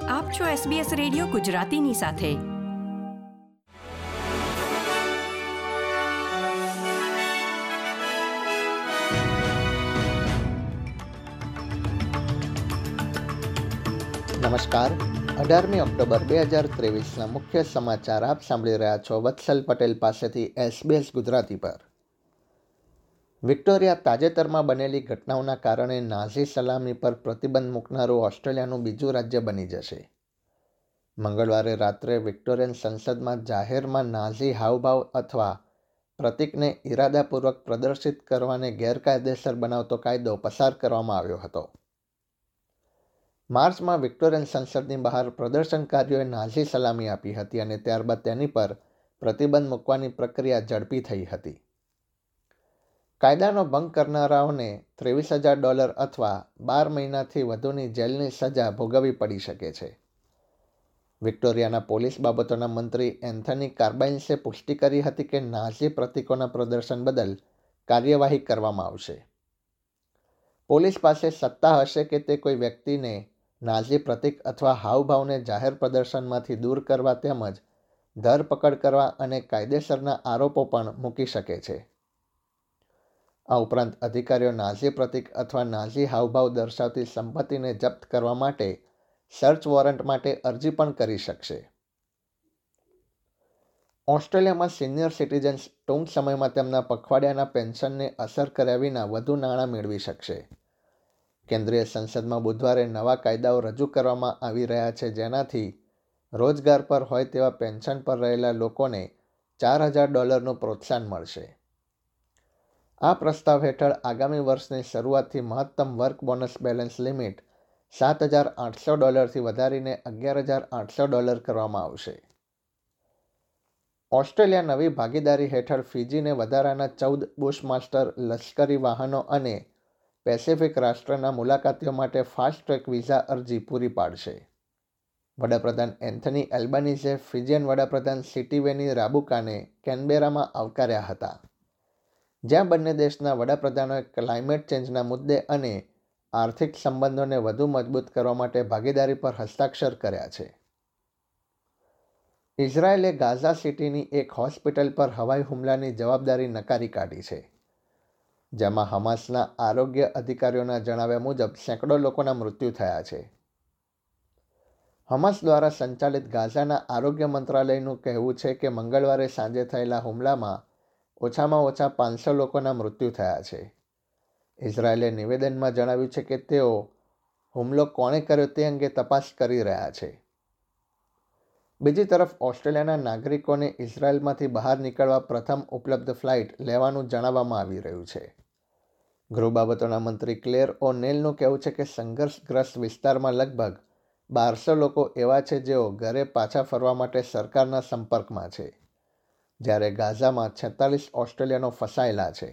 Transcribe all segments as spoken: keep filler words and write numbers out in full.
આપ છો SBS radio ગુજરાતીની સાથે. નમસ્કાર. અઢારમી ઓક્ટોબર બે હજાર ત્રેવીસના મુખ્ય સમાચાર આપ સાંભળી રહ્યા છો વત્સલ પટેલ પાસેથી એસબીએસ ગુજરાતી પર. વિક્ટોરિયા તાજેતરમાં બનેલી ઘટનાઓના કારણે નાઝી સલામી પર પ્રતિબંધ મૂકનારું ઓસ્ટ્રેલિયાનું બીજું રાજ્ય બની જશે. મંગળવારે રાત્રે વિક્ટોરિયન સંસદમાં જાહેરમાં નાઝી હાવભાવ અથવા પ્રતીકને ઇરાદાપૂર્વક પ્રદર્શિત કરવાને ગેરકાયદેસર બનાવતો કાયદો પસાર કરવામાં આવ્યો હતો. માર્ચમાં વિક્ટોરિયન સંસદની બહાર પ્રદર્શનકારીઓએ નાઝી સલામી આપી હતી અને ત્યારબાદ તેની પર પ્રતિબંધ મૂકવાની પ્રક્રિયા ઝડપી થઈ હતી. કાયદાનો ભંગ કરનારાઓને ત્રેવીસ હજાર ડોલર અથવા બાર મહિનાથી વધુની જેલની સજા ભોગવવી પડી શકે છે. વિક્ટોરિયાના પોલીસ બાબતોના મંત્રી એન્થની કાર્બાઇન્સે પુષ્ટિ કરી હતી કે નાઝી પ્રતીકોના પ્રદર્શન બદલ કાર્યવાહી કરવામાં આવશે. પોલીસ પાસે સત્તા હશે કે તે કોઈ વ્યક્તિને નાઝી પ્રતીક અથવા હાવભાવને જાહેર પ્રદર્શનમાંથી દૂર કરવા તેમજ ધરપકડ કરવા અને કાયદેસરના આરોપો પણ મૂકી શકે છે. આ ઉપરાંત અધિકારીઓ નાઝી પ્રતીક અથવા નાઝી હાવભાવ દર્શાવતી સંપત્તિને જપ્ત કરવા માટે સર્ચ વોરંટ માટે અરજી પણ કરી શકશે. ઓસ્ટ્રેલિયામાં સિનિયર સિટીઝન્સ ટૂંક સમયમાં તેમના પખવાડિયાના પેન્શનને અસર કર્યા વિના વધુ નાણાં મેળવી શકશે. કેન્દ્રીય સંસદમાં બુધવારે નવા કાયદાઓ રજૂ કરવામાં આવી રહ્યા છે, જેનાથી રોજગાર પર હોય તેવા પેન્શન પર રહેલા લોકોને ચાર હજાર ડોલરનું પ્રોત્સાહન મળશે. આ પ્રસ્તાવ હેઠળ આગામી વર્ષની શરૂઆતથી મહત્તમ વર્ક બોનસ બેલેન્સ લિમિટ સાત હજાર આઠસો ડોલરથી વધારીને અગિયાર હજાર આઠસો ડોલર કરવામાં આવશે. ઓસ્ટ્રેલિયા નવી ભાગીદારી હેઠળ ફિજીને વધારાના ચૌદ બુશમાસ્ટર લશ્કરી વાહનો અને પેસિફિક રાષ્ટ્રના મુલાકાતીઓ માટે ફાસ્ટ ટ્રેક વિઝા અરજી પૂરી પાડશે. વડાપ્રધાન એન્થની એલ્બાનીઝે ફિજીયન વડાપ્રધાન સિટીવેની રાબુકાને કેનબેરામાં આવકાર્યા હતા, જ્યાં બંને દેશના વડાપ્રધાનોએ ક્લાઇમેટ ચેન્જના મુદ્દે અને આર્થિક સંબંધોને વધુ મજબૂત કરવા માટે ભાગીદારી પર હસ્તાક્ષર કર્યા છે. ઇઝરાયેલે ગાઝા સિટીની એક હોસ્પિટલ પર હવાઈ હુમલાની જવાબદારી નકારી કાઢી છે, જેમાં હમાસના આરોગ્ય અધિકારીઓના જણાવ્યા મુજબ સેંકડો લોકોના મૃત્યુ થયા છે. હમાસ દ્વારા સંચાલિત ગાઝાના આરોગ્ય મંત્રાલયનું કહેવું છે કે મંગળવારે સાંજે થયેલા હુમલામાં ઓછામાં ઓછા પાંચસો લોકોના મૃત્યુ થયા છે. ઇઝરાયેલે નિવેદનમાં જણાવ્યું છે કે તેઓ હુમલો કોણે કર્યો તે અંગે તપાસ કરી રહ્યા છે. બીજી તરફ ઓસ્ટ્રેલિયાના નાગરિકોને ઇઝરાયેલમાંથી બહાર નીકળવા પ્રથમ ઉપલબ્ધ ફ્લાઇટ લેવાનું જણાવવામાં આવી રહ્યું છે. ગૃહ બાબતોના મંત્રી ક્લેર ઓ નેલનું કહેવું છે કે સંઘર્ષગ્રસ્ત વિસ્તારમાં લગભગ બારસો લોકો એવા છે જેઓ ઘરે પાછા ફરવા માટે સરકારના સંપર્કમાં છે, જ્યારે ગાઝામાં છેતાલીસ ઓસ્ટ્રેલિયનો ફસાયેલા છે.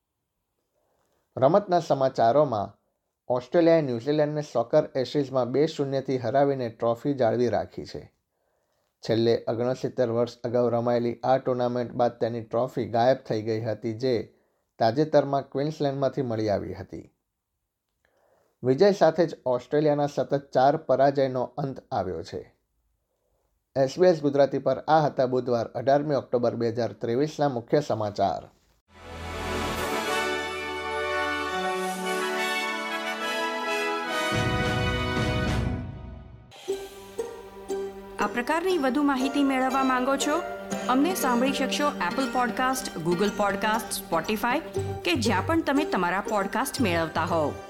રમતના સમાચારોમાં ઓસ્ટ્રેલિયાએ ન્યૂઝીલેન્ડને સોકર એશિઝમાં બે શૂન્યથી હરાવીને ટ્રોફી જાળવી રાખી છે. છેલ્લે ઓગણસિત્તેર વર્ષ અગાઉ રમાયેલી આ ટુર્નામેન્ટ બાદ તેની ટ્રોફી ગાયબ થઈ ગઈ હતી, જે તાજેતરમાં ક્વીન્સલેન્ડમાંથી મળી આવી હતી. વિજય સાથે જ ઓસ્ટ્રેલિયાના સતત ચાર પરાજયનો અંત આવ્યો છે. એસબીએસ ગુજરાતી પર આ હતા બુધવાર અઢારમી ઓક્ટોબર બે હજાર ત્રેવીસના મુખ્ય સમાચાર. આ પ્રકારની વધુ માહિતી મેળવવા માંગો છો? અમને સાંભળી શકશો Apple podcast, Google podcast, Spotify કે જ્યાં પણ તમે તમારા પોડકાસ્ટ મેળવતા હોવ.